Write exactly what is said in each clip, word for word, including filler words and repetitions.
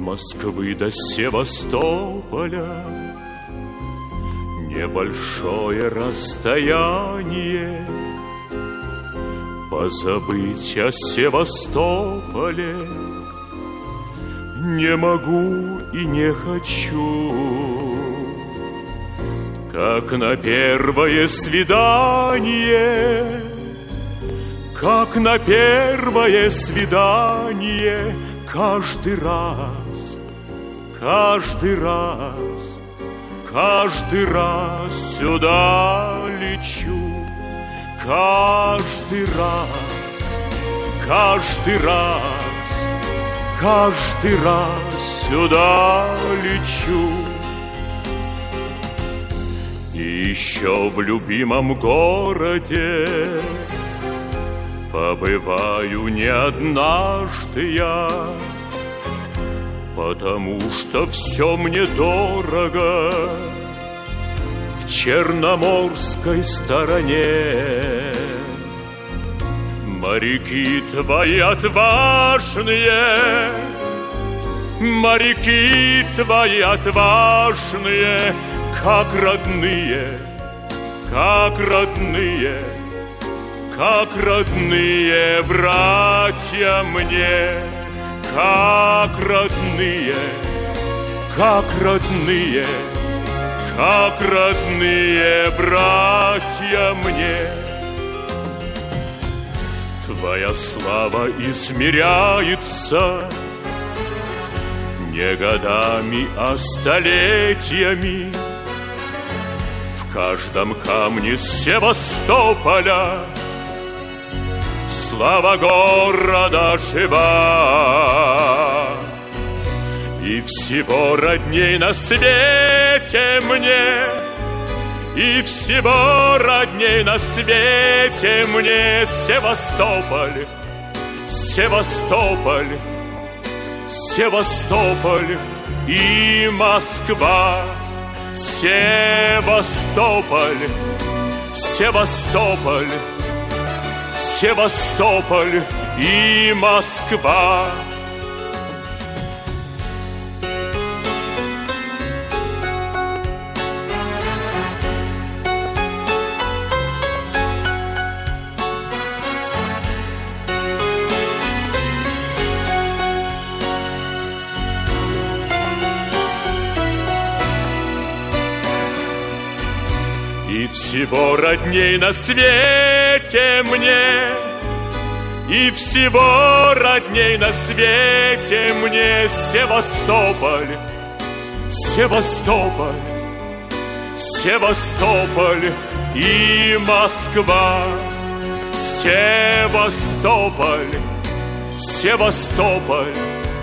Москвы до Севастополя небольшое расстояние. Позабыть о Севастополе не могу и не хочу. Как на первое свидание, как на первое свидание, каждый раз, каждый раз, каждый раз сюда лечу. Каждый раз, каждый раз, каждый раз сюда лечу. И еще в любимом городе побываю не однажды я, потому что все мне дорого в черноморской стороне. Моряки твои отважные, моряки твои отважные, как родные, как родные, как родные братья мне, как родные, как родные, как родные братья мне. Твоя слава измеряется не годами, а столетиями. В каждом камне Севастополя слава города жива. И всего родней на свете мне, и всего родней на свете мне Севастополь, Севастополь, Севастополь и Москва. Севастополь, Севастополь, Севастополь и Москва. И всего родней на свете мне, и всего родней на свете мне Севастополь, Севастополь, Севастополь и Москва. Севастополь, Севастополь,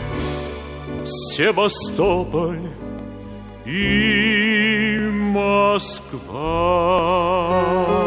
Севастополь и Москва.